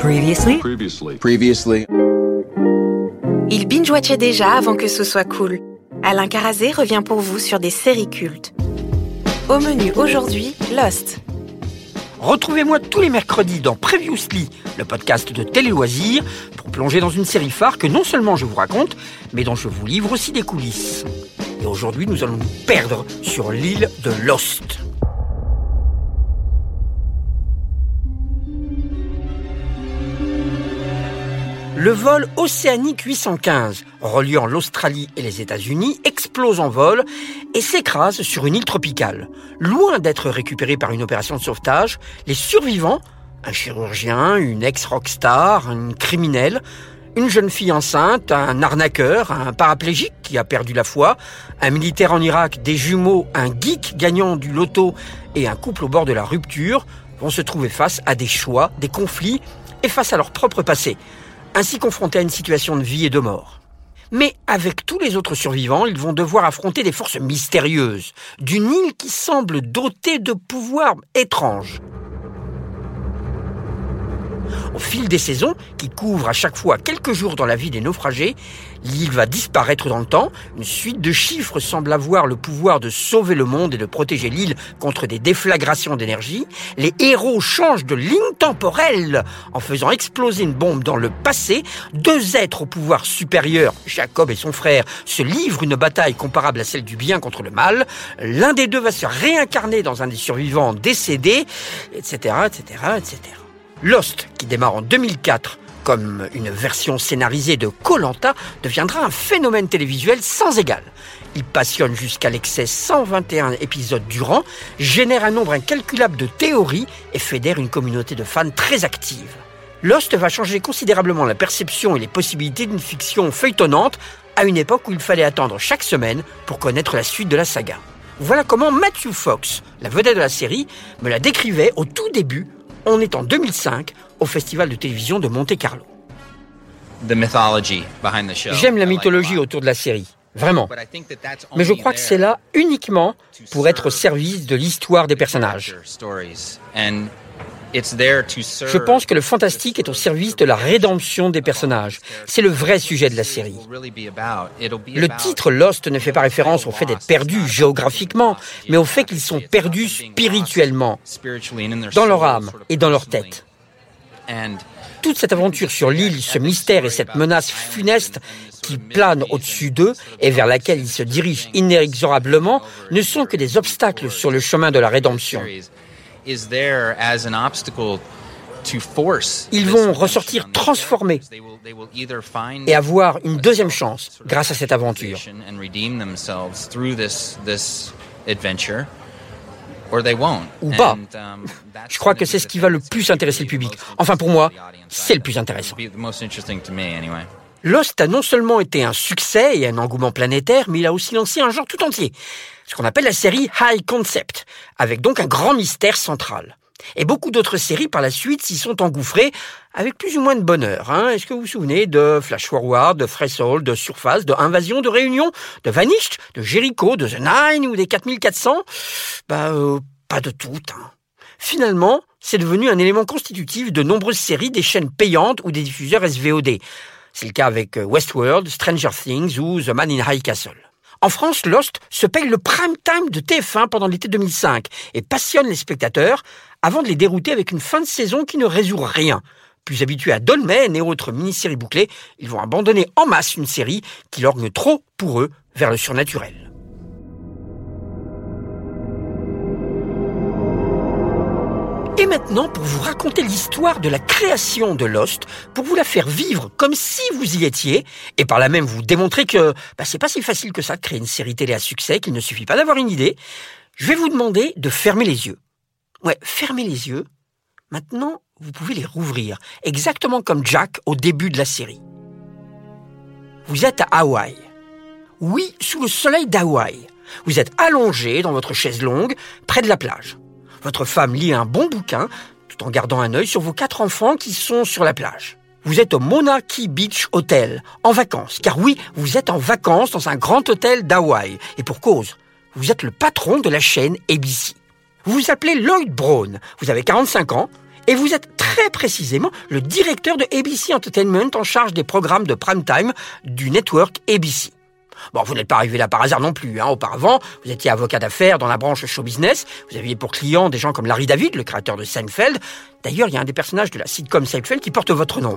Previously. Il binge-watchait déjà avant que ce soit cool. Alain Carazé revient pour vous sur des séries cultes. Au menu aujourd'hui, Lost. Retrouvez-moi tous les mercredis dans Previously, le podcast de Télé-Loisirs, pour plonger dans une série phare que non seulement je vous raconte, mais dont je vous livre aussi des coulisses. Et aujourd'hui, nous allons nous perdre sur l'île de Lost. Le vol Océanique 815, reliant l'Australie et les États-Unis, explose en vol et s'écrase sur une île tropicale. Loin d'être récupéré par une opération de sauvetage, les survivants, un chirurgien, une ex-rockstar, une criminelle, une jeune fille enceinte, un arnaqueur, un paraplégique qui a perdu la foi, un militaire en Irak, des jumeaux, un geek gagnant du loto et un couple au bord de la rupture, vont se trouver face à des choix, des conflits et face à leur propre passé. Ainsi confrontés à une situation de vie et de mort. Mais avec tous les autres survivants, ils vont devoir affronter des forces mystérieuses, d'une île qui semble dotée de pouvoirs étranges. Au fil des saisons, qui couvrent à chaque fois quelques jours dans la vie des naufragés, l'île va disparaître dans le temps. Une suite de chiffres semble avoir le pouvoir de sauver le monde et de protéger l'île contre des déflagrations d'énergie. Les héros changent de ligne temporelle en faisant exploser une bombe dans le passé. Deux êtres au pouvoir supérieur, Jacob et son frère, se livrent une bataille comparable à celle du bien contre le mal. L'un des deux va se réincarner dans un des survivants décédés, etc., etc., etc. Lost, qui démarre en 2004 comme une version scénarisée de Koh-Lanta, deviendra un phénomène télévisuel sans égal. Il passionne jusqu'à l'excès 121 épisodes durant, génère un nombre incalculable de théories et fédère une communauté de fans très active. Lost va changer considérablement la perception et les possibilités d'une fiction feuilletonnante à une époque où il fallait attendre chaque semaine pour connaître la suite de la saga. Voilà comment Matthew Fox, la vedette de la série, me la décrivait au tout début. On est en 2005 au Festival de télévision de Monte-Carlo. J'aime la mythologie autour de la série, vraiment. Mais je crois que c'est là uniquement pour être au service de l'histoire des personnages. Je pense que le fantastique est au service de la rédemption des personnages. C'est le vrai sujet de la série. Le titre Lost ne fait pas référence au fait d'être perdus géographiquement, mais au fait qu'ils sont perdus spirituellement, dans leur âme et dans leur tête. Toute cette aventure sur l'île, ce mystère et cette menace funeste qui plane au-dessus d'eux et vers laquelle ils se dirigent inexorablement ne sont que des obstacles sur le chemin de la rédemption. Ils vont ressortir transformés et avoir une deuxième chance grâce à cette aventure. Ou pas. Je crois que c'est ce qui va le plus intéresser le public. Enfin, pour moi, c'est le plus intéressant. Lost a non seulement été un succès et un engouement planétaire, mais il a aussi lancé un genre tout entier. Ce qu'on appelle la série High Concept, avec donc un grand mystère central. Et beaucoup d'autres séries par la suite s'y sont engouffrées avec plus ou moins de bonheur. Est-ce que vous vous souvenez de Flash Forward, de Threshold, de Surface, de Invasion, de Réunion, de Vanished, de Jericho, de The Nine ou des 4400 ? Pas de toutes. Finalement, c'est devenu un élément constitutif de nombreuses séries des chaînes payantes ou des diffuseurs SVOD. C'est le cas avec Westworld, Stranger Things ou The Man in High Castle. En France, Lost se paye le prime time de TF1 pendant l'été 2005 et passionne les spectateurs avant de les dérouter avec une fin de saison qui ne résout rien. Plus habitués à Dolmen et autres mini-séries bouclées, ils vont abandonner en masse une série qui lorgne trop, pour eux, vers le surnaturel. Et maintenant, pour vous raconter l'histoire de la création de Lost, pour vous la faire vivre comme si vous y étiez, et par là même vous démontrer que c'est pas si facile que ça de créer une série télé à succès, qu'il ne suffit pas d'avoir une idée, je vais vous demander de fermer les yeux. Ouais, fermez les yeux. Maintenant, vous pouvez les rouvrir, exactement comme Jack au début de la série. Vous êtes à Hawaï. Oui, sous le soleil d'Hawaï. Vous êtes allongé dans votre chaise longue, près de la plage. Votre femme lit un bon bouquin, tout en gardant un œil sur vos 4 enfants qui sont sur la plage. Vous êtes au Mauna Kea Beach Hotel, en vacances. Car oui, vous êtes en vacances dans un grand hôtel d'Hawaï. Et pour cause, vous êtes le patron de la chaîne ABC. Vous vous appelez Lloyd Brown, vous avez 45 ans, Et vous êtes très précisément le directeur de ABC Entertainment en charge des programmes de prime time du network ABC. Bon, vous n'êtes pas arrivé là par hasard non plus. Auparavant, vous étiez avocat d'affaires dans la branche show business. Vous aviez pour clients des gens comme Larry David, le créateur de Seinfeld. D'ailleurs, il y a un des personnages de la sitcom Seinfeld qui porte votre nom.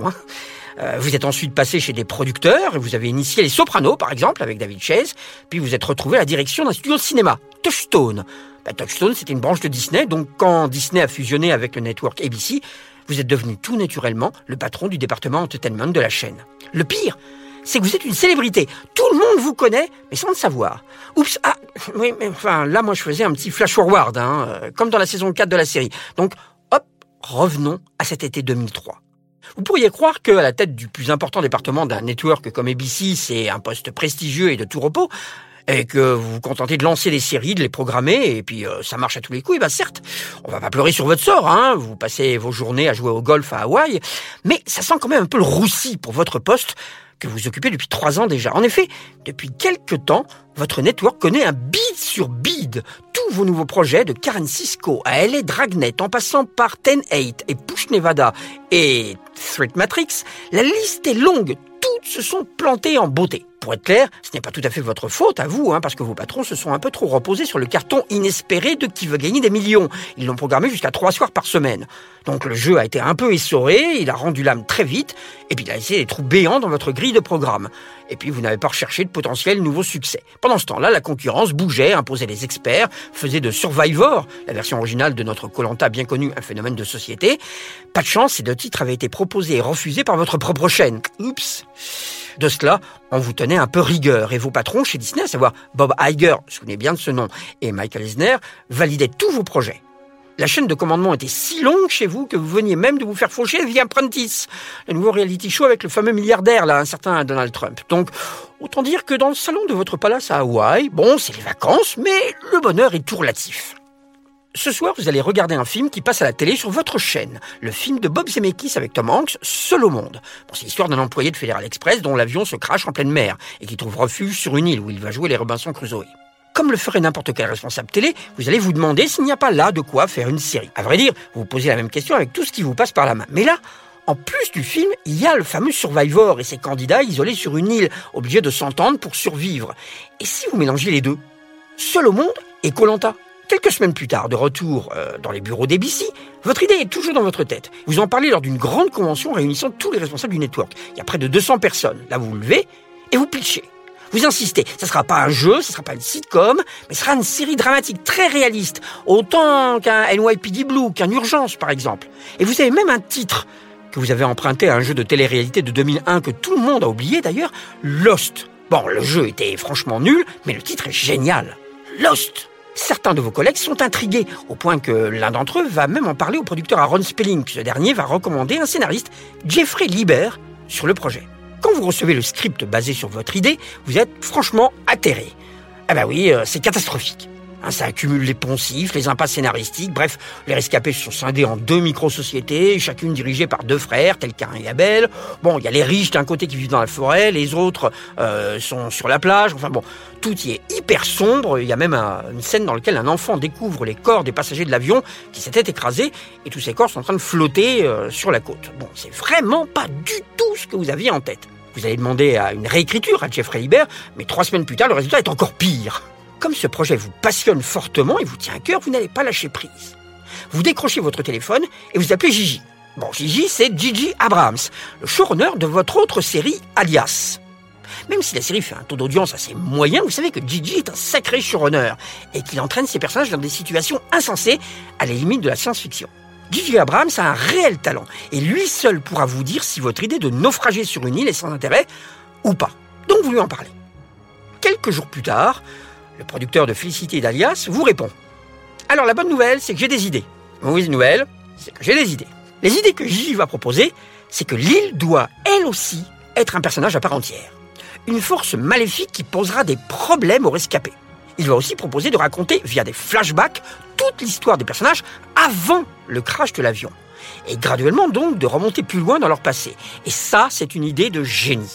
Vous êtes ensuite passé chez des producteurs et vous avez initié les Sopranos, par exemple, avec David Chase. Puis vous êtes retrouvé à la direction d'un studio de cinéma, Touchstone. Touchstone, c'était une branche de Disney. Donc, quand Disney a fusionné avec le network ABC, vous êtes devenu tout naturellement le patron du département entertainment de la chaîne. Le pire, c'est que vous êtes une célébrité. Tout le monde vous connaît, mais sans le savoir. Oups, oui, mais enfin, là, moi, je faisais un petit flash-forward, comme dans la saison 4 de la série. Donc, hop, revenons à cet été 2003. Vous pourriez croire qu'à la tête du plus important département d'un network comme ABC, c'est un poste prestigieux et de tout repos, et que vous vous contentez de lancer des séries, de les programmer, et puis ça marche à tous les coups. Et ben certes, on va pas pleurer sur votre sort, vous passez vos journées à jouer au golf à Hawaï, mais ça sent quand même un peu le roussi pour votre poste, que vous occupez depuis 3 ans déjà. En effet, depuis quelque temps, votre network connaît un bid sur bid. Tous vos nouveaux projets, de Karen Cisco à LA Dragnet, en passant par 10-8 et Push Nevada et Threat Matrix, la liste est longue. Toutes se sont plantées en beauté. Pour être clair, ce n'est pas tout à fait votre faute à vous, parce que vos patrons se sont un peu trop reposés sur le carton inespéré de Qui veut gagner des millions. Ils l'ont programmé jusqu'à 3 soirs par semaine. Donc le jeu a été un peu essoré, il a rendu l'âme très vite, et puis il a laissé des trous béants dans votre grille de programme. Et puis vous n'avez pas recherché de potentiels nouveaux succès. Pendant ce temps-là, la concurrence bougeait, imposait les experts, faisait de Survivor, la version originale de notre Koh-Lanta bien connu, un phénomène de société. Pas de chance, ces 2 titres avaient été proposés et refusés par votre propre chaîne. Oups. De cela, on vous tenait un peu rigueur, et vos patrons chez Disney, à savoir Bob Iger, souvenez bien de ce nom, et Michael Eisner, validaient tous vos projets. La chaîne de commandement était si longue chez vous que vous veniez même de vous faire faucher via Apprentice, le nouveau reality show avec le fameux milliardaire, un certain Donald Trump. Donc, autant dire que dans le salon de votre palace à Hawaï, bon, c'est les vacances, mais le bonheur est tout relatif. Ce soir, vous allez regarder un film qui passe à la télé sur votre chaîne. Le film de Bob Zemeckis avec Tom Hanks, Seul au monde. Bon, c'est l'histoire d'un employé de Federal Express dont l'avion se crache en pleine mer et qui trouve refuge sur une île où il va jouer les Robinson Crusoe. Comme le ferait n'importe quel responsable télé, vous allez vous demander s'il n'y a pas là de quoi faire une série. À vrai dire, vous vous posez la même question avec tout ce qui vous passe par la main. Mais là, en plus du film, il y a le fameux Survivor et ses candidats isolés sur une île, obligés de s'entendre pour survivre. Et si vous mélangez les deux, Seul au monde et Koh-Lanta? Quelques semaines plus tard, de retour dans les bureaux d'ABC, votre idée est toujours dans votre tête. Vous en parlez lors d'une grande convention réunissant tous les responsables du network. Il y a près de 200 personnes. Là, vous vous levez et vous pitchez. Vous insistez. Ça sera pas un jeu, ça sera pas une sitcom, mais ce sera une série dramatique très réaliste. Autant qu'un NYPD Blue, qu'un Urgence, par exemple. Et vous avez même un titre que vous avez emprunté à un jeu de télé-réalité de 2001 que tout le monde a oublié d'ailleurs, Lost. Bon, le jeu était franchement nul, mais le titre est génial. Lost. Certains de vos collègues sont intrigués, au point que l'un d'entre eux va même en parler au producteur Aaron Spelling. Ce dernier va recommander un scénariste, Jeffrey Lieber, sur le projet. Quand vous recevez le script basé sur votre idée, vous êtes franchement atterré. Ah bah oui, c'est catastrophique. Ça accumule les poncifs, les impasses scénaristiques, bref, les rescapés sont scindés en 2 micro-sociétés, chacune dirigée par 2 frères, tels Cain et Abel. Bon, il y a les riches d'un côté qui vivent dans la forêt, les autres sont sur la plage, enfin bon, tout y est hyper sombre. Il y a même une scène dans laquelle un enfant découvre les corps des passagers de l'avion qui s'étaient écrasés, et tous ces corps sont en train de flotter sur la côte. Bon, c'est vraiment pas du tout ce que vous aviez en tête. Vous allez demander à une réécriture à Jeffrey Lieber, mais 3 semaines plus tard, le résultat est encore pire. Comme ce projet vous passionne fortement et vous tient à cœur, vous n'allez pas lâcher prise. Vous décrochez votre téléphone et vous appelez Gigi. Bon, Gigi, c'est Gigi Abrams, le showrunner de votre autre série, Alias. Même si la série fait un taux d'audience assez moyen, vous savez que Gigi est un sacré showrunner et qu'il entraîne ses personnages dans des situations insensées, à la limite de la science-fiction. Gigi Abrams a un réel talent et lui seul pourra vous dire si votre idée de naufrager sur une île est sans intérêt ou pas. Donc vous lui en parlez. Quelques jours plus tard, le producteur de Félicité et d'Alias vous répond. Alors la bonne nouvelle, c'est que j'ai des idées. La mauvaise nouvelle, c'est que j'ai des idées. Les idées que Gigi va proposer, c'est que l'île doit, elle aussi, être un personnage à part entière. Une force maléfique qui posera des problèmes aux rescapés. Il va aussi proposer de raconter, via des flashbacks, toute l'histoire des personnages avant le crash de l'avion. Et graduellement donc de remonter plus loin dans leur passé. Et ça, c'est une idée de génie.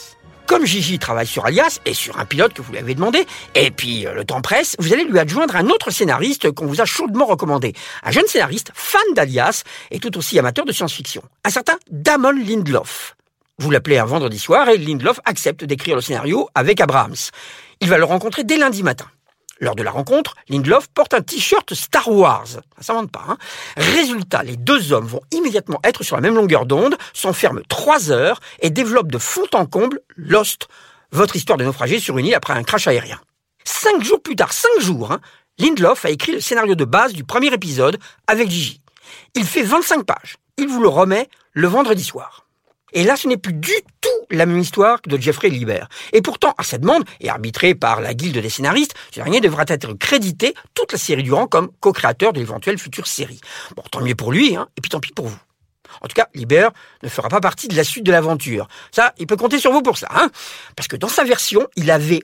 Comme Gigi travaille sur Alias et sur un pilote que vous lui avez demandé, et puis le temps presse, vous allez lui adjoindre un autre scénariste qu'on vous a chaudement recommandé. Un jeune scénariste, fan d'Alias et tout aussi amateur de science-fiction. Un certain Damon Lindelof. Vous l'appelez un vendredi soir et Lindelof accepte d'écrire le scénario avec Abrams. Il va le rencontrer dès lundi matin. Lors de la rencontre, Lindelof porte un t-shirt Star Wars. Ça s'invente pas, hein. Résultat, les deux hommes vont immédiatement être sur la même longueur d'onde, s'enferment 3 heures et développent de fond en comble Lost, votre histoire de naufragé sur une île après un crash aérien. 5 jours plus tard, 5 jours, Lindelof a écrit le scénario de base du premier épisode avec Gigi. Il fait 25 pages. Il vous le remet le vendredi soir. Et là, ce n'est plus du tout la même histoire que de Jeffrey Lieber. Et pourtant, à cette demande, et arbitrée par la guilde des scénaristes, ce dernier devra être crédité toute la série durant comme co-créateur de l'éventuelle future série. Bon, tant mieux pour lui, et puis tant pis pour vous. En tout cas, Lieber ne fera pas partie de la suite de l'aventure. Ça, il peut compter sur vous pour ça, Parce que dans sa version, il avait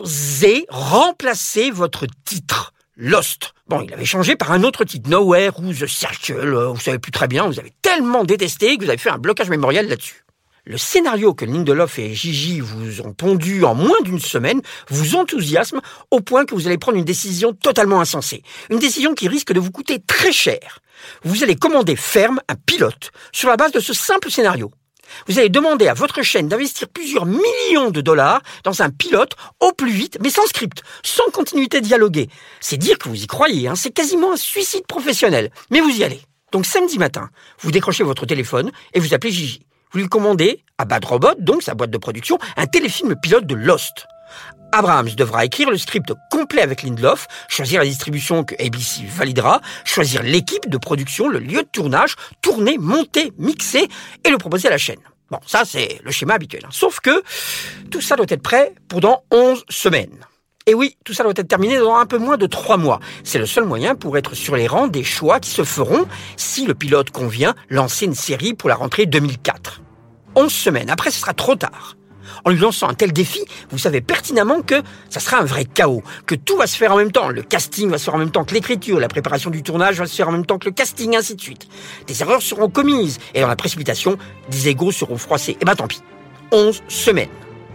osé remplacer votre titre. Lost. Bon, il avait changé par un autre titre, Nowhere ou The Circle, vous savez plus très bien, vous avez tellement détesté que vous avez fait un blocage mémorial là-dessus. Le scénario que Lindelof et Gigi vous ont pondu en moins d'une semaine vous enthousiasme au point que vous allez prendre une décision totalement insensée. Une décision qui risque de vous coûter très cher. Vous allez commander ferme un pilote sur la base de ce simple scénario. Vous allez demander à votre chaîne d'investir plusieurs millions de dollars dans un pilote au plus vite, mais sans script, sans continuité dialoguée. C'est dire que vous y croyez, c'est quasiment un suicide professionnel. Mais vous y allez. Donc samedi matin, vous décrochez votre téléphone et vous appelez Gigi. Vous lui commandez à Bad Robot, donc sa boîte de production, un téléfilm pilote de Lost. Abrams devra écrire le script complet avec Lindelof, choisir la distribution que ABC validera, choisir l'équipe de production, le lieu de tournage, tourner, monter, mixer et le proposer à la chaîne. Bon, ça c'est le schéma habituel. Sauf que tout ça doit être prêt pour dans 11 semaines. Et oui, tout ça doit être terminé dans un peu moins de 3 mois. C'est le seul moyen pour être sur les rangs des choix qui se feront, si le pilote convient, lancer une série pour la rentrée 2004. 11 semaines, après ce sera trop tard. En lui lançant un tel défi, vous savez pertinemment que ça sera un vrai chaos, que tout va se faire en même temps. Le casting va se faire en même temps que l'écriture, la préparation du tournage va se faire en même temps que le casting, ainsi de suite. Des erreurs seront commises, et dans la précipitation, des égos seront froissés. Et ben tant pis. 11 semaines.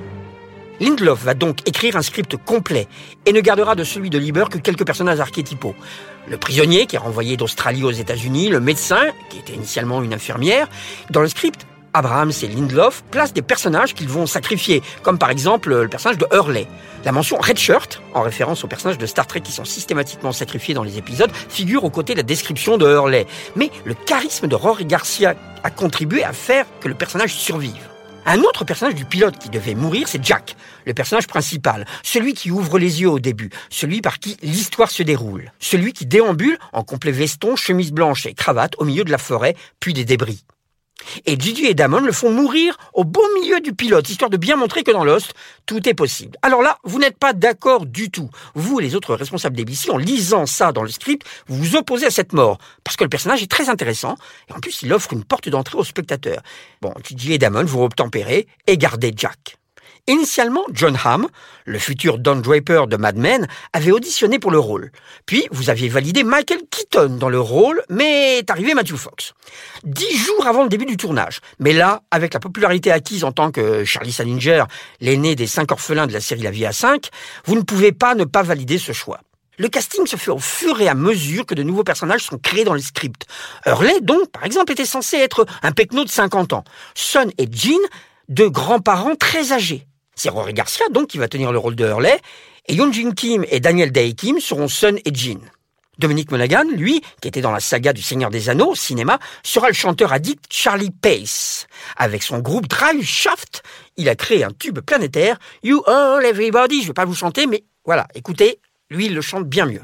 Lindelof va donc écrire un script complet et ne gardera de celui de Lieber que quelques personnages archétypaux. Le prisonnier qui est renvoyé d'Australie aux États-Unis, le médecin qui était initialement une infirmière. Dans le script, Abrams et Lindelof placent des personnages qu'ils vont sacrifier, comme par exemple le personnage de Hurley. La mention Red Shirt, en référence aux personnages de Star Trek qui sont systématiquement sacrifiés dans les épisodes, figure aux côtés de la description de Hurley. Mais le charisme de Rory Garcia a contribué à faire que le personnage survive. Un autre personnage du pilote qui devait mourir, c'est Jack, le personnage principal, celui qui ouvre les yeux au début, celui par qui l'histoire se déroule, celui qui déambule en complet veston, chemise blanche et cravate au milieu de la forêt, puis des débris. Et Gigi et Damon le font mourir au beau milieu du pilote, histoire de bien montrer que dans Lost, tout est possible. Alors là, vous n'êtes pas d'accord du tout. Vous et les autres responsables d'ABC, en lisant ça dans le script, vous vous opposez à cette mort, parce que le personnage est très intéressant, et en plus il offre une porte d'entrée aux spectateurs. Bon, Gigi et Damon vous obtempérez et gardez Jack. Initialement, John Hamm, le futur Don Draper de Mad Men, avait auditionné pour le rôle. Puis, vous aviez validé Michael Keaton dans le rôle, mais est arrivé Matthew Fox. 10 jours avant le début du tournage. Mais là, avec la popularité acquise en tant que Charlie Salinger, l'aîné des 5 orphelins de la série La Vie à 5, vous ne pouvez pas ne pas valider ce choix. Le casting se fait au fur et à mesure que de nouveaux personnages sont créés dans les scripts. Hurley, donc, par exemple, était censé être un pecno de 50 ans. Son et Jean, deux grands-parents très âgés. C'est Rory Garcia, donc, qui va tenir le rôle de Hurley, et Yoon-Jin Kim et Daniel Dae-Kim seront Son et Jean. Dominic Monaghan, lui, qui était dans la saga du Seigneur des Anneaux au cinéma, sera le chanteur addict Charlie Pace. Avec son groupe Drive Shaft, il a créé un tube planétaire, You All Everybody, je vais pas vous chanter, mais voilà, écoutez, lui, il le chante bien mieux.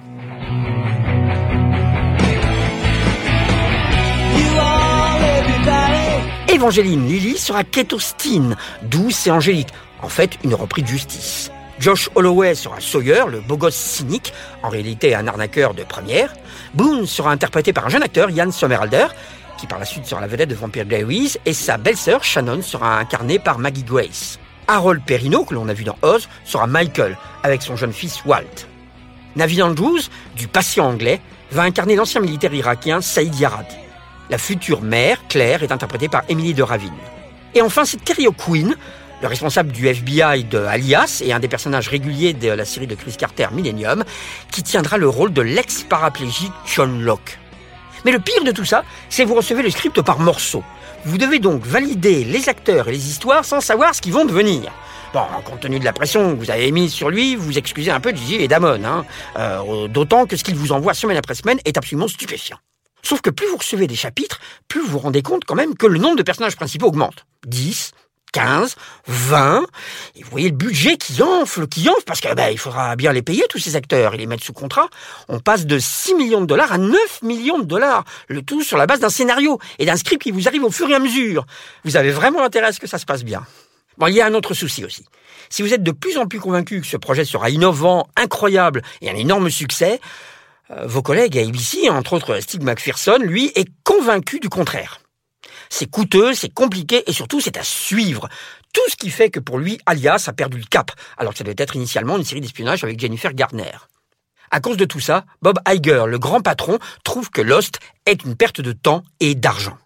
Evangeline Lilly sera Kate Austin, douce et angélique, en fait une reprise de Justice. Josh Holloway sera Sawyer, le beau gosse cynique, en réalité un arnaqueur de première. Boone sera interprété par un jeune acteur, Ian Somerhalder, qui par la suite sera la vedette de Vampire Diaries, et sa belle-sœur, Shannon, sera incarnée par Maggie Grace. Harold Perrineau, que l'on a vu dans Oz, sera Michael, avec son jeune fils Walt. Navi Andrews, du patient anglais, va incarner l'ancien militaire irakien Saïd Yarad. La future mère, Claire, est interprétée par Emily de Ravine. Et enfin, c'est Terry O'Quinn, Le responsable du FBI de Alias est un des personnages réguliers de la série de Chris Carter Millennium, qui tiendra le rôle de l'ex-paraplégique John Locke. Mais le pire de tout ça, c'est que vous recevez le script par morceaux. Vous devez donc valider les acteurs et les histoires sans savoir ce qu'ils vont devenir. Bon, compte tenu de la pression que vous avez mise sur lui, vous excusez un peu Gigi et Damon, d'autant que ce qu'il vous envoie semaine après semaine est absolument stupéfiant. Sauf que plus vous recevez des chapitres, plus vous vous rendez compte quand même que le nombre de personnages principaux augmente. 10, 15, 20, et vous voyez le budget qui enfle, parce que il faudra bien les payer tous ces acteurs et les mettre sous contrat. On passe de 6 millions de dollars à 9 millions de dollars, le tout sur la base d'un scénario et d'un script qui vous arrive au fur et à mesure. Vous avez vraiment intérêt à ce que ça se passe bien. Bon, il y a un autre souci aussi. Si vous êtes de plus en plus convaincu que ce projet sera innovant, incroyable et un énorme succès, vos collègues à ABC, entre autres Steve McPherson, lui, est convaincu du contraire. C'est coûteux, c'est compliqué et surtout c'est à suivre. Tout ce qui fait que pour lui, Alias a perdu le cap, alors que ça devait être initialement une série d'espionnage avec Jennifer Garner. À cause de tout ça, Bob Iger, le grand patron, trouve que Lost est une perte de temps et d'argent.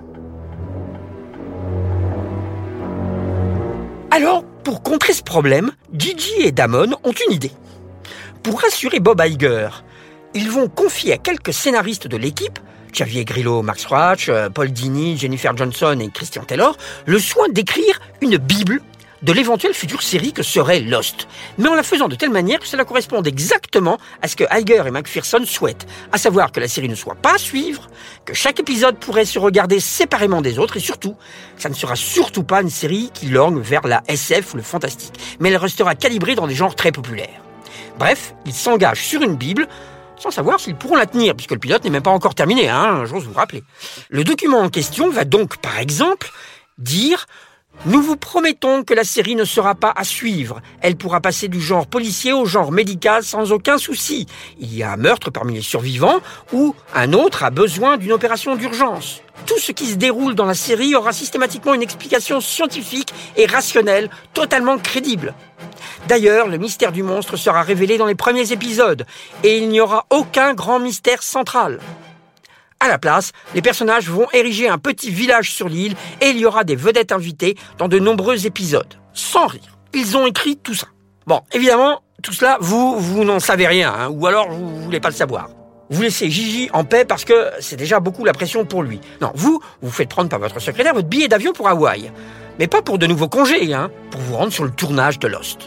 Alors, pour contrer ce problème, Gigi et Damon ont une idée. Pour rassurer Bob Iger, ils vont confier à quelques scénaristes de l'équipe, Xavier Grillo, Max Roach, Paul Dini, Jennifer Johnson et Christian Taylor, le soin d'écrire une bible de l'éventuelle future série que serait Lost, mais en la faisant de telle manière que cela corresponde exactement à ce que Iger et McPherson souhaitent, à savoir que la série ne soit pas à suivre, que chaque épisode pourrait se regarder séparément des autres, et surtout, ça ne sera surtout pas une série qui lorgne vers la SF ou le fantastique, mais elle restera calibrée dans des genres très populaires. Bref, ils s'engagent sur une bible, sans savoir s'ils pourront la tenir, puisque le pilote n'est même pas encore terminé, j'ose vous rappeler. Le document en question va donc, par exemple, dire « Nous vous promettons que la série ne sera pas à suivre. Elle pourra passer du genre policier au genre médical sans aucun souci. Il y a un meurtre parmi les survivants ou un autre a besoin d'une opération d'urgence. Tout ce qui se déroule dans la série aura systématiquement une explication scientifique et rationnelle, totalement crédible. D'ailleurs, le mystère du monstre sera révélé dans les premiers épisodes et il n'y aura aucun grand mystère central. À la place, les personnages vont ériger un petit village sur l'île et il y aura des vedettes invitées dans de nombreux épisodes. Sans rire, ils ont écrit tout ça. Bon, évidemment, tout cela, vous n'en savez rien, ou alors vous voulez pas le savoir. Vous laissez Gigi en paix parce que c'est déjà beaucoup la pression pour lui. Non, vous faites prendre par votre secrétaire votre billet d'avion pour Hawaï. Mais pas pour de nouveaux congés, pour vous rendre sur le tournage de Lost.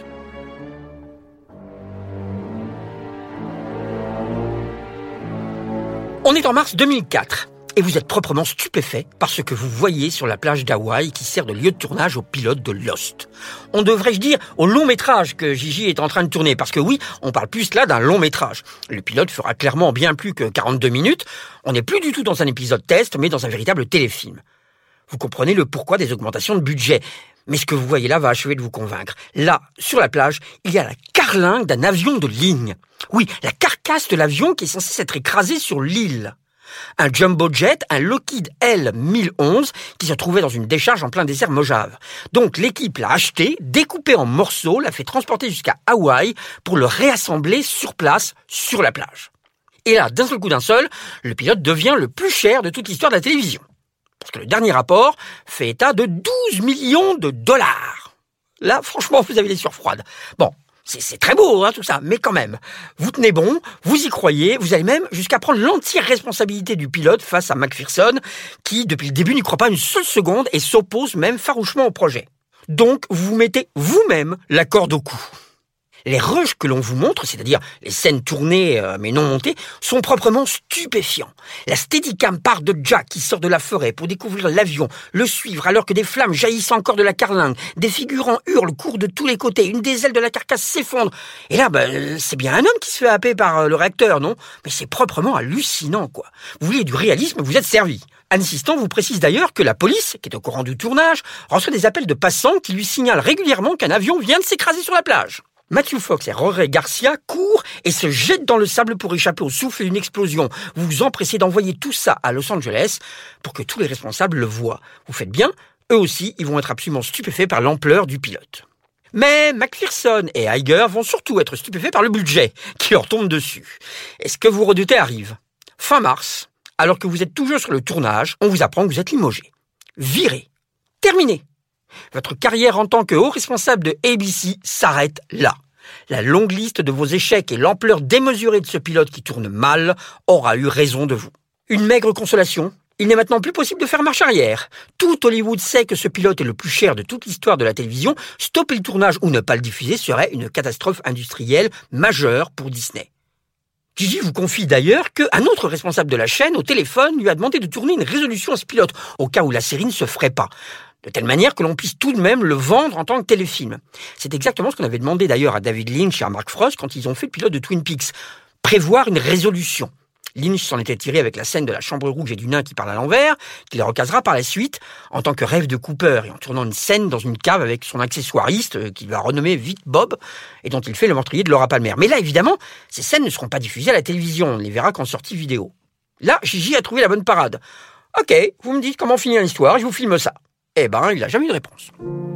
On est en mars 2004 et vous êtes proprement stupéfait par ce que vous voyez sur la plage d'Hawaï qui sert de lieu de tournage au pilote de Lost. On devrait-je dire au long métrage que Gigi est en train de tourner, parce que oui, on parle plus là d'un long métrage. Le pilote fera clairement bien plus que 42 minutes. On n'est plus du tout dans un épisode test, mais dans un véritable téléfilm. Vous comprenez le pourquoi des augmentations de budget. Mais ce que vous voyez là va achever de vous convaincre. Là, sur la plage, il y a la carlingue d'un avion de ligne. Oui, la carcasse de l'avion qui est censé s'être écrasé sur l'île. Un jumbo jet, un Lockheed L-1011, qui se trouvait dans une décharge en plein désert Mojave. Donc l'équipe l'a acheté, découpé en morceaux, l'a fait transporter jusqu'à Hawaï pour le réassembler sur place, sur la plage. Et là, d'un seul coup le pilote devient le plus cher de toute l'histoire de la télévision. Parce que le dernier rapport fait état de 12 millions de dollars. Là, franchement, vous avez les sueurs froides. Bon, c'est très beau, tout ça, mais quand même, vous tenez bon, vous y croyez, vous allez même jusqu'à prendre l'entière responsabilité du pilote face à McPherson, qui, depuis le début, n'y croit pas une seule seconde et s'oppose même farouchement au projet. Donc, vous vous mettez vous-même la corde au cou. Les rushs que l'on vous montre, c'est-à-dire les scènes tournées mais non montées, sont proprement stupéfiants. La steadicam part de Jack qui sort de la forêt pour découvrir l'avion, le suivre alors que des flammes jaillissent encore de la carlingue, des figurants hurlent, courent de tous les côtés, une des ailes de la carcasse s'effondre. Et là, c'est bien un homme qui se fait happer par le réacteur, non? Mais c'est proprement hallucinant, quoi. Vous voulez du réalisme, vous êtes servi. Anne Sistan vous précise d'ailleurs que la police, qui est au courant du tournage, reçoit des appels de passants qui lui signalent régulièrement qu'un avion vient de s'écraser sur la plage. Matthew Fox et Rory Garcia courent et se jettent dans le sable pour échapper au souffle d'une explosion. Vous vous empressez d'envoyer tout ça à Los Angeles pour que tous les responsables le voient. Vous faites bien, eux aussi, ils vont être absolument stupéfaits par l'ampleur du pilote. Mais McPherson et Iger vont surtout être stupéfaits par le budget qui leur tombe dessus. Et ce que vous redoutez arrive. Fin mars, alors que vous êtes toujours sur le tournage, on vous apprend que vous êtes limogé. Viré. Terminé. Votre carrière en tant que haut responsable de ABC s'arrête là. La longue liste de vos échecs et l'ampleur démesurée de ce pilote qui tourne mal aura eu raison de vous. Une maigre consolation, il n'est maintenant plus possible de faire marche arrière. Tout Hollywood sait que ce pilote est le plus cher de toute l'histoire de la télévision. Stopper le tournage ou ne pas le diffuser serait une catastrophe industrielle majeure pour Disney. Gigi vous confie d'ailleurs qu'un autre responsable de la chaîne, au téléphone, lui a demandé de tourner une résolution à ce pilote, au cas où la série ne se ferait pas. De telle manière que l'on puisse tout de même le vendre en tant que téléfilm. C'est exactement ce qu'on avait demandé d'ailleurs à David Lynch et à Mark Frost quand ils ont fait le pilote de Twin Peaks. Prévoir une résolution. Lynch s'en était tiré avec la scène de la chambre rouge et du nain qui parle à l'envers, qu'il recasera par la suite en tant que rêve de Cooper et en tournant une scène dans une cave avec son accessoiriste qu'il va renommer vite Bob et dont il fait le meurtrier de Laura Palmer. Mais là, évidemment, ces scènes ne seront pas diffusées à la télévision, on ne les verra qu'en sortie vidéo. Là, Gigi a trouvé la bonne parade. Ok, vous me dites comment finir l'histoire, je vous filme ça. Eh ben, il n'a jamais eu de réponse.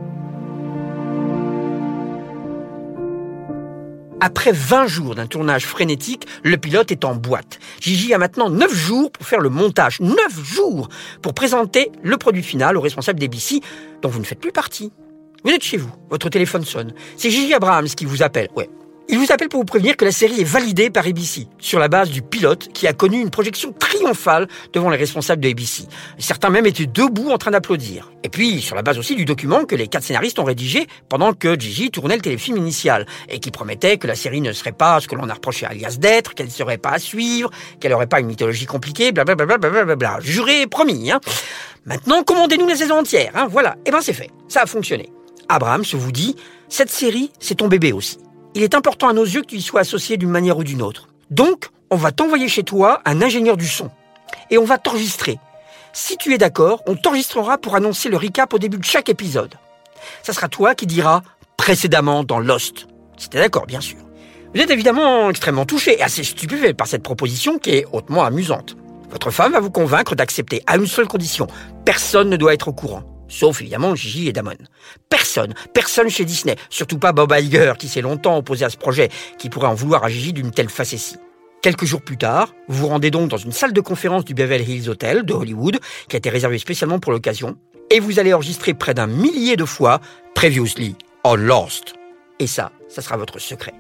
Après 20 jours d'un tournage frénétique, le pilote est en boîte. Gigi a maintenant 9 jours pour faire le montage. 9 jours pour présenter le produit final au responsable d'ABC, dont vous ne faites plus partie. Vous êtes chez vous, votre téléphone sonne. C'est Gigi Abrams qui vous appelle. Ouais. Il vous appelle pour vous prévenir que la série est validée par ABC, sur la base du pilote qui a connu une projection triomphale devant les responsables de ABC. Certains même étaient debout en train d'applaudir. Et puis, sur la base aussi du document que les 4 scénaristes ont rédigé pendant que Gigi tournait le téléfilm initial, et qui promettait que la série ne serait pas ce que l'on a reproché à Alias d'être, qu'elle ne serait pas à suivre, qu'elle n'aurait pas une mythologie compliquée, blablabla, blablabla. Juré, promis, hein. Maintenant, commandez-nous la saison entière, hein. Voilà. Et ben, c'est fait. Ça a fonctionné. Abrams vous dit, cette série, c'est ton bébé aussi. Il est important à nos yeux que tu y sois associé d'une manière ou d'une autre. Donc, on va t'envoyer chez toi un ingénieur du son. Et on va t'enregistrer. Si tu es d'accord, on t'enregistrera pour annoncer le recap au début de chaque épisode. Ça sera toi qui diras précédemment dans Lost. Si t'es d'accord, bien sûr. Vous êtes évidemment extrêmement touché et assez stupéfait par cette proposition qui est hautement amusante. Votre femme va vous convaincre d'accepter à une seule condition. Personne ne doit être au courant. Sauf évidemment Gigi et Damon. Personne chez Disney, surtout pas Bob Iger qui s'est longtemps opposé à ce projet, qui pourrait en vouloir à Gigi d'une telle facétie. Quelques jours plus tard, vous vous rendez donc dans une salle de conférence du Beverly Hills Hotel de Hollywood, qui a été réservée spécialement pour l'occasion, et vous allez enregistrer près d'1 millier de fois « Previously on Lost ». Et ça sera votre secret.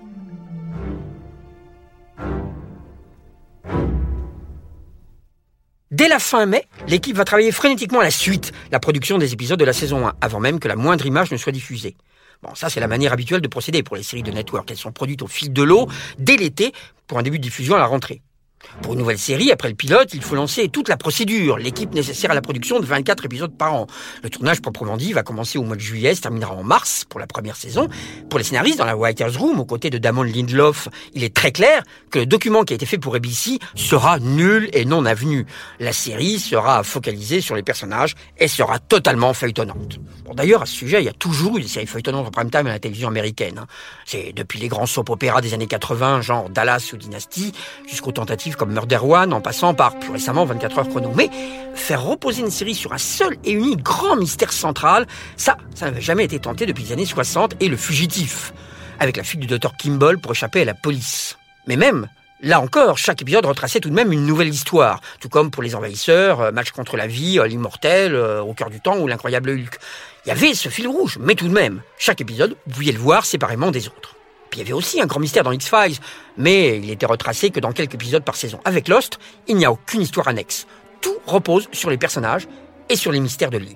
Dès la fin mai, l'équipe va travailler frénétiquement à la suite, la production des épisodes de la saison 1, avant même que la moindre image ne soit diffusée. Bon, ça c'est la manière habituelle de procéder pour les séries de network. Elles sont produites au fil de l'eau, dès l'été, pour un début de diffusion à la rentrée. Pour une nouvelle série, après le pilote, il faut lancer toute la procédure, l'équipe nécessaire à la production de 24 épisodes par an. Le tournage proprement dit va commencer au mois de juillet, se terminera en mars pour la première saison. Pour les scénaristes, dans la Writer's Room, aux côtés de Damon Lindelof, il est très clair que le document qui a été fait pour ABC sera nul et non avenu. La série sera focalisée sur les personnages et sera totalement feuilletonnante. Bon, d'ailleurs, à ce sujet, il y a toujours eu des séries feuilletonnantes en prime time à la télévision américaine. C'est depuis les grands soap-opéras des années 80, genre Dallas ou Dynasty, jusqu'aux tentatives comme Murder One, en passant par, plus récemment, 24 heures chrono. Mais faire reposer une série sur un seul et unique grand mystère central, ça n'avait jamais été tenté depuis les années 60 et Le Fugitif, avec la fuite du docteur Kimball pour échapper à la police. Mais même, là encore, chaque épisode retraçait tout de même une nouvelle histoire, tout comme pour Les Envahisseurs, Match contre la vie, L'Immortel, Au cœur du temps ou L'Incroyable Hulk. Il y avait ce fil rouge, mais tout de même, chaque épisode, vous pouviez le voir séparément des autres. Puis il y avait aussi un grand mystère dans X-Files, mais il était retracé que dans quelques épisodes par saison. Avec Lost, il n'y a aucune histoire annexe. Tout repose sur les personnages et sur les mystères de l'île.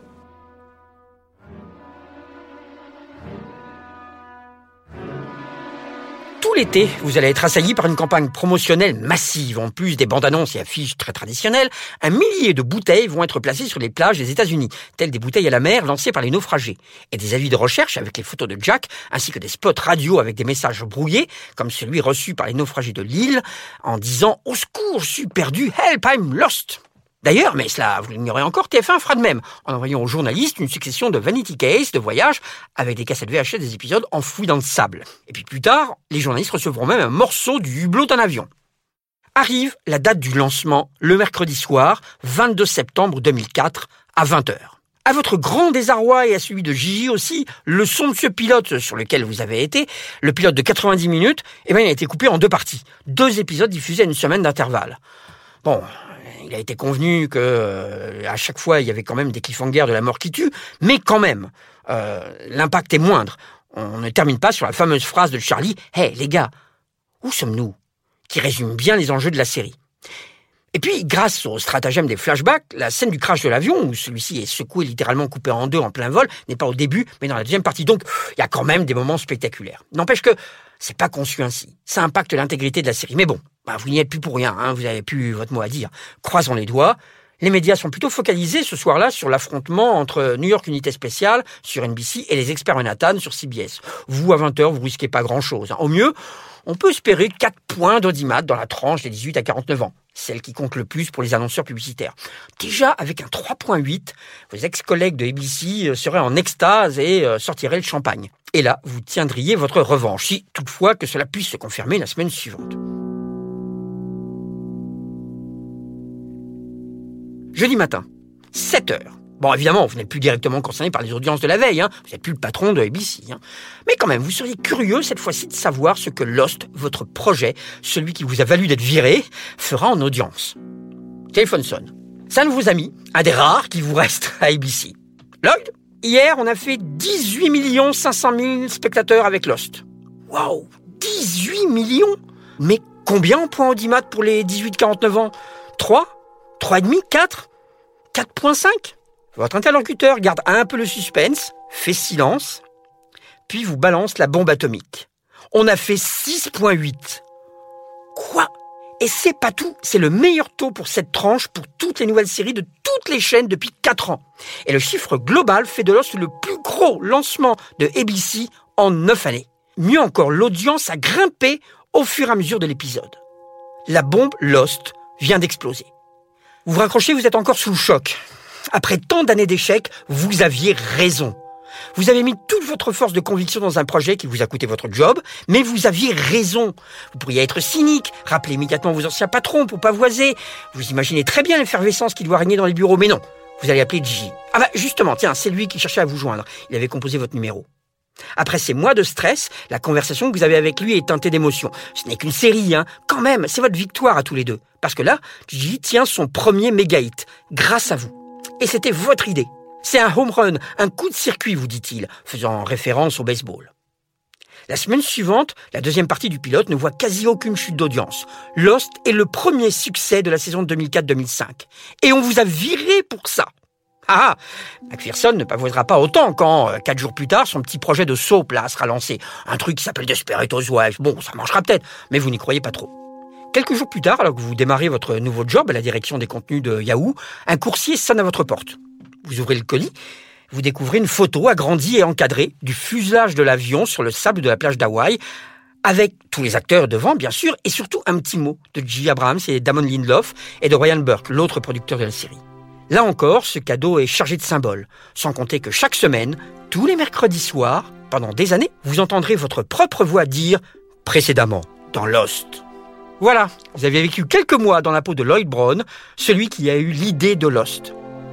Tout l'été, vous allez être assaillis par une campagne promotionnelle massive. En plus des bandes annonces et affiches très traditionnelles, 1 millier de bouteilles vont être placées sur les plages des États-Unis, telles des bouteilles à la mer lancées par les naufragés. Et des avis de recherche avec les photos de Jack, ainsi que des spots radio avec des messages brouillés, comme celui reçu par les naufragés de l'île, en disant « Au secours, je suis perdu, help, I'm lost ». D'ailleurs, mais cela, vous l'ignorez encore, TF1 fera de même, en envoyant aux journalistes une succession de vanity case, de voyages, avec des cassettes VHS des épisodes enfouis dans le sable. Et puis plus tard, les journalistes recevront même un morceau du hublot d'un avion. Arrive la date du lancement, le mercredi soir, 22 septembre 2004, à 20h. À votre grand désarroi et à celui de Gigi aussi, le son de ce pilote sur lequel vous avez été, le pilote de 90 minutes, il a été coupé en 2 parties. 2 épisodes diffusés à une semaine d'intervalle. Bon, il a été convenu que à chaque fois, il y avait quand même des cliffhangers de la mort qui tue, mais quand même, l'impact est moindre. On ne termine pas sur la fameuse phrase de Charlie « Hey, les gars, où sommes-nous ?» qui résume bien les enjeux de la série. Et puis, grâce au stratagème des flashbacks, la scène du crash de l'avion, où celui-ci est secoué, littéralement coupé en deux en plein vol, n'est pas au début, mais dans la deuxième partie. Donc, il y a quand même des moments spectaculaires. N'empêche que c'est pas conçu ainsi. Ça impacte l'intégrité de la série. Mais bon, vous n'y êtes plus pour rien, hein, vous avez plus votre mot à dire. Croisons les doigts. Les médias sont plutôt focalisés ce soir-là sur l'affrontement entre New York Unité Spéciale sur NBC et les Experts Manhattan sur CBS. Vous, à 20h, vous risquez pas grand-chose. Au mieux, on peut espérer 4 points d'audimat dans la tranche des 18 à 49 ans, celle qui compte le plus pour les annonceurs publicitaires. Déjà, avec un 3.8, vos ex-collègues de ABC seraient en extase et sortiraient le champagne. Et là, vous tiendriez votre revanche, si toutefois que cela puisse se confirmer la semaine suivante. Jeudi matin, 7h. Bon, évidemment, vous n'êtes plus directement concerné par les audiences de la veille, hein. Vous n'êtes plus le patron de ABC, hein. Mais quand même, vous seriez curieux cette fois-ci de savoir ce que Lost, votre projet, celui qui vous a valu d'être viré, fera en audience. Téléphone sonne. C'est un de vos amis, un des rares qui vous reste à ABC. Lloyd, hier, on a fait 18 500 000 spectateurs avec Lost. Waouh, 18 millions? Mais combien en points audimat pour les 18-49 ans? 3? 3,5? 4? 4,5? Votre interlocuteur garde un peu le suspense, fait silence, puis vous balance la bombe atomique. On a fait 6,8. Quoi? Et c'est pas tout, c'est le meilleur taux pour cette tranche pour toutes les nouvelles séries de toutes les chaînes depuis 4 ans. Et le chiffre global fait de Lost le plus gros lancement de ABC en 9 années. Mieux encore, l'audience a grimpé au fur et à mesure de l'épisode. La bombe Lost vient d'exploser. Vous vous raccrochez, vous êtes encore sous le choc. Après tant d'années d'échecs, vous aviez raison. Vous avez mis toute votre force de conviction dans un projet qui vous a coûté votre job, mais vous aviez raison. Vous pourriez être cynique, rappeler immédiatement vos anciens patrons pour pavoiser. Vous imaginez très bien l'effervescence qui doit régner dans les bureaux, mais non. Vous allez appeler Gigi. Ah bah justement, tiens, c'est lui qui cherchait à vous joindre. Il avait composé votre numéro. Après ces mois de stress, la conversation que vous avez avec lui est teintée d'émotion. Ce n'est qu'une série, hein. Quand même, c'est votre victoire à tous les deux. Parce que là, Gigi tient son premier méga hit, grâce à vous. Et c'était votre idée. C'est un home run, un coup de circuit, vous dit-il, faisant référence au baseball. La semaine suivante, la deuxième partie du pilote ne voit quasi aucune chute d'audience. Lost est le premier succès de la saison 2004-2005. Et on vous a viré pour ça. Ah, McPherson ne pavoisera pas autant quand, 4 jours plus tard, son petit projet de soap là sera lancé. Un truc qui s'appelle Desperate Housewives. Bon, ça marchera peut-être, mais vous n'y croyez pas trop. Quelques jours plus tard, alors que vous démarrez votre nouveau job à la direction des contenus de Yahoo, un coursier sonne à votre porte. Vous ouvrez le colis, vous découvrez une photo agrandie et encadrée du fuselage de l'avion sur le sable de la plage d'Hawaï, avec tous les acteurs devant, bien sûr, et surtout un petit mot de J. Abrams et Damon Lindelof et de Ryan Burke, l'autre producteur de la série. Là encore, ce cadeau est chargé de symboles, sans compter que chaque semaine, tous les mercredis soirs, pendant des années, vous entendrez votre propre voix dire « précédemment dans Lost ». Voilà, vous avez vécu quelques mois dans la peau de Lloyd Braun, celui qui a eu l'idée de Lost.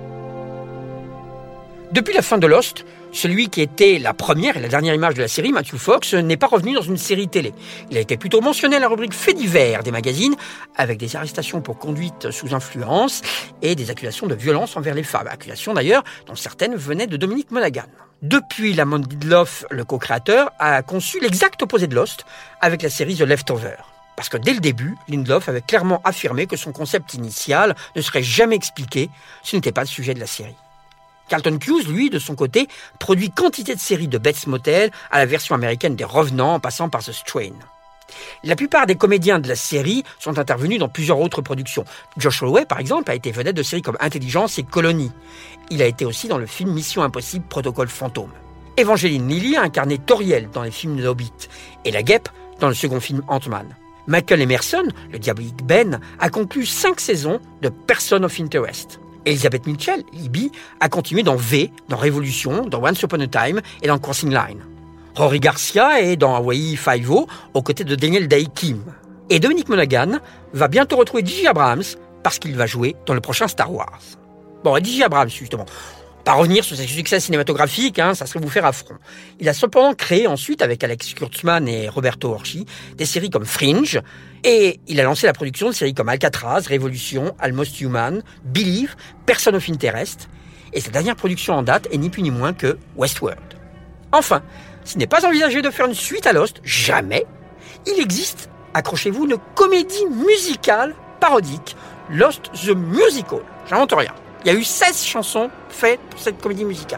Depuis la fin de Lost, celui qui était la première et la dernière image de la série, Matthew Fox, n'est pas revenu dans une série télé. Il a été plutôt mentionné à la rubrique Faits divers des magazines, avec des arrestations pour conduite sous influence et des accusations de violence envers les femmes. Accusations d'ailleurs dont certaines venaient de Dominic Monaghan. Depuis, Damon Lindelof, le co-créateur, a conçu l'exact opposé de Lost avec la série The Leftovers. Parce que dès le début, Lindelof avait clairement affirmé que son concept initial ne serait jamais expliqué, ce n'était pas le sujet de la série. Carlton Cuse, lui, de son côté, produit quantité de séries de Bates Motel à la version américaine des Revenants en passant par The Strain. La plupart des comédiens de la série sont intervenus dans plusieurs autres productions. Josh Holloway, par exemple, a été vedette de séries comme Intelligence et Colony. Il a été aussi dans le film Mission Impossible Protocole Fantôme. Evangeline Lilly a incarné Toriel dans les films de Hobbit et la Guêpe dans le second film Ant-Man. Michael Emerson, le diabolique Ben, a conclu 5 saisons de Person of Interest. Elizabeth Mitchell, Libby, a continué dans V, dans Révolution, dans Once Upon a Time et dans Crossing Line. Rory Garcia est dans Hawaii Five-O aux côtés de Daniel Day-Kim. Et Dominic Monaghan va bientôt retrouver J.J. Abrams parce qu'il va jouer dans le prochain Star Wars. Bon, J.J. Abrams, justement. Pas revenir sur ses succès cinématographiques, ça serait vous faire affront. Il a cependant créé ensuite, avec Alex Kurtzman et Roberto Orci, des séries comme Fringe, et il a lancé la production de séries comme Alcatraz, Révolution, Almost Human, Believe, Person of Interest, et sa dernière production en date est ni plus ni moins que Westworld. Enfin, s'il n'est pas envisagé de faire une suite à Lost, jamais, il existe, accrochez-vous, une comédie musicale parodique, Lost the Musical. J'invente rien. Il y a eu 16 chansons faites pour cette comédie musicale.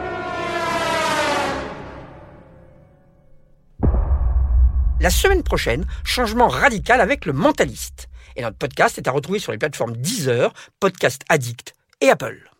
La semaine prochaine, changement radical avec Le Mentaliste. Et notre podcast est à retrouver sur les plateformes Deezer, Podcast Addict et Apple.